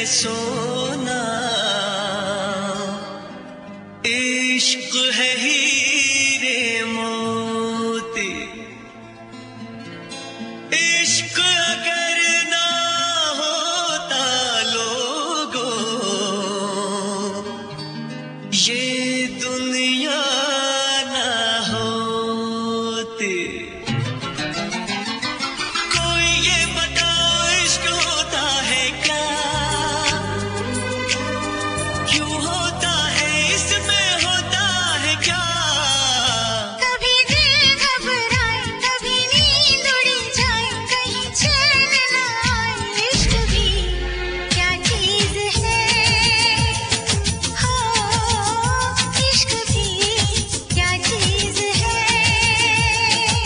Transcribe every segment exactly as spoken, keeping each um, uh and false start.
सोना, इश्क है हीरे मोती। इश्क अगर ना होता लोगों, ये दुनिया ना होती। कोई ये बताओ इश्क होता है क्या, क्यों होता है, इसमें होता है क्या। कभी दिल घबराए, कभी नींद उड़ जाए, कहीं चैन न आए। इश्क भी क्या चीज है, हो इश्क भी क्या चीज है।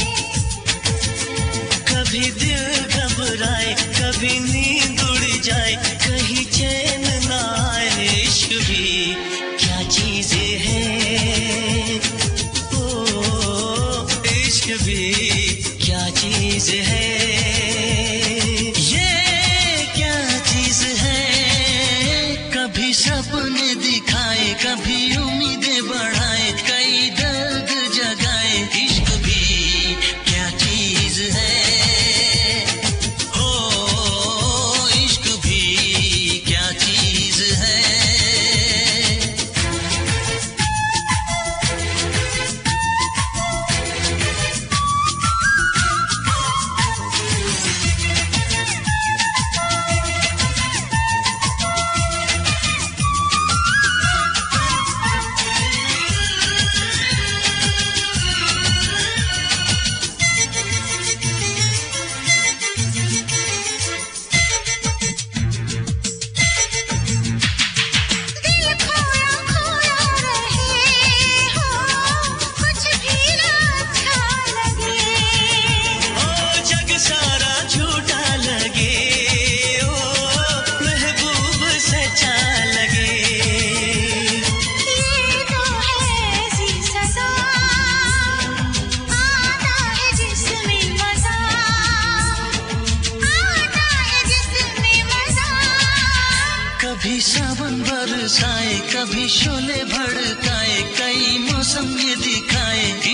कभी दिल घबराए, कभी नींद उड़ जाए, कहीं चैन ना आए। इश्क भी क्या चीज है, ओ इश्क भी क्या चीज है। ये क्या चीज है, कभी सपने दिखाए, कभी उम्मीदें बढ़ाए, कई दर्द जगाए। इश्क भी क्या चीज है, ओ इश्क भी क्या चीज है। दिल खोया खोया रहे, हो कुछ भी ना अच्छा लगे। ओ जग सारा झूठा लगे, ओ महबूब सच्चा लगे। ये तो है ऐसी सजा, आता है जिसमें मजा, आता है जिसमें मजा। कभी सावन बरसाए, कभी शोले भड़काए, कई मौसम ये दिखाए।